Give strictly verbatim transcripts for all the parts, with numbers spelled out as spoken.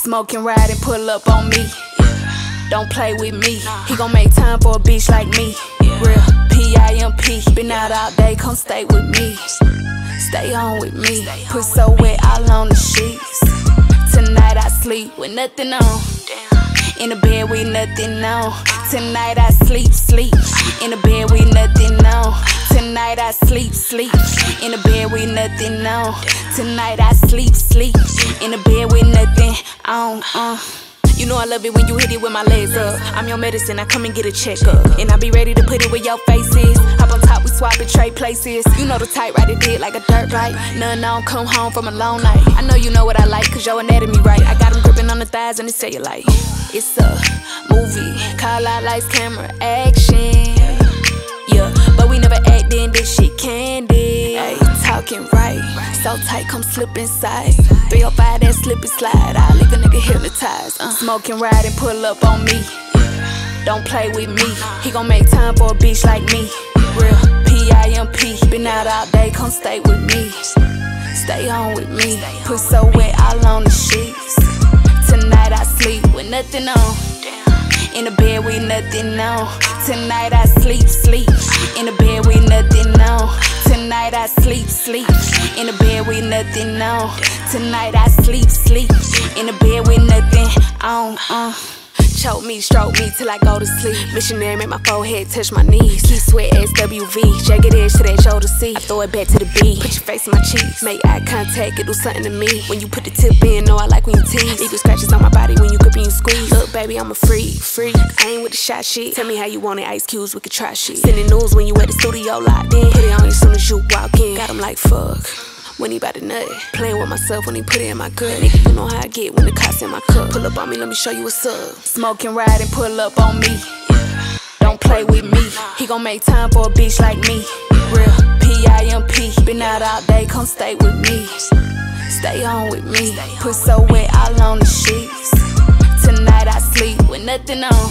Smoke and ride and pull up on me. Don't play with me. He gon' make time for a bitch like me. Real P I M P. Been out all day, come stay with me. Stay on with me. Put so wet all on the sheets. Tonight I sleep with nothing on. In the bed with nothing on. Tonight I sleep, sleep. In the bed with nothing on. Tonight I sleep, sleep. In the bed with nothing on. Tonight I sleep, sleep. In the bed with nothing on. Uh. You know I love it when you hit it with my legs up. I'm your medicine, I come and get a checkup. And I be ready to put it where your face is. Hop on top, we swap and trade places. You know the type, ride it dead like a dirt bike. None on, come home from a long night. I know you know what I like, cause your anatomy right. I got them gripping on the thighs and the cellulite. It's a movie, call out lights, camera, action. Yeah, but we never act in this shit candy. Ay, talking right, so tight, come slip inside. three oh five, that slip and slide. I leave a nigga hypnotized. Uh. Smoke and ride and pull up on me. Don't play with me. He gon' make time for a bitch like me. Real P I M P. Been out all day, come stay with me. Stay on with me. Put so wet all on the sheets. Tonight I sleep with nothing on. In the bed with nothing on. Tonight I sleep, sleep. In the bed with nothing on. Tonight I sleep, sleep. In the bed with nothing on. Tonight I sleep, sleep. In the bed with nothing on. Uh. Choke me, stroke me till I go to sleep. Missionary make my forehead touch my knees. Keep sweat S W V, jagged edge to that shoulder seat. I throw it back to the beat. Put your face in my cheeks. Make eye contact, it do something to me. When you put the tip in, know I like when you tease. Leave the scratches on my body when you grip and you squeeze. Look, baby, I'm a freak, freak. I ain't with the shot shit. Tell me how you want it, ice cubes, we could try shit. Sending news when you at the studio locked in. Put it on you as soon as you walk in. Got him like fuck. When he bout to nut, playing with myself when he put it in my gut. Nigga, you know how I get when the cops in my cup. Pull up on me, let me show you what's up. Smoke and ride and pull up on me. Don't play with me. He gon' make time for a bitch like me. Real P I M P. Been out all day, come stay with me. Stay on with me. Put so wet all on the sheets. Tonight I sleep with nothing on.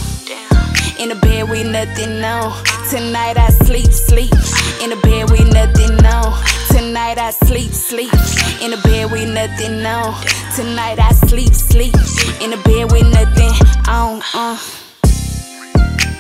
In the bed with nothing on. Tonight I sleep, sleep. In the bed with nothing on. Tonight I sleep, sleep. In the bed with nothing on. Tonight I sleep, sleep. In the bed with nothing on. Uh.